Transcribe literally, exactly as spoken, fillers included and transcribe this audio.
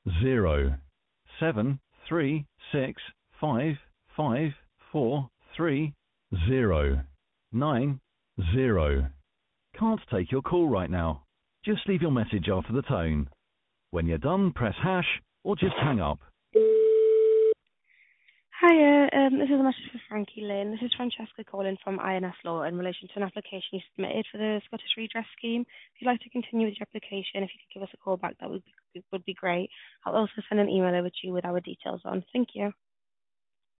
zero seven three six five five four three zero nine zero. Can't take your call right now. Just leave your message after the tone. When you're done, press hash or just hang up. Hiya, um, this is a message for Frankie Lynn. This is Francesca calling from I N S Law in relation to an application you submitted for the Scottish Redress Scheme. If you'd like to continue with your application, if you could give us a call back, that would be, would be great. I'll also send an email over to you with our details on. Thank you.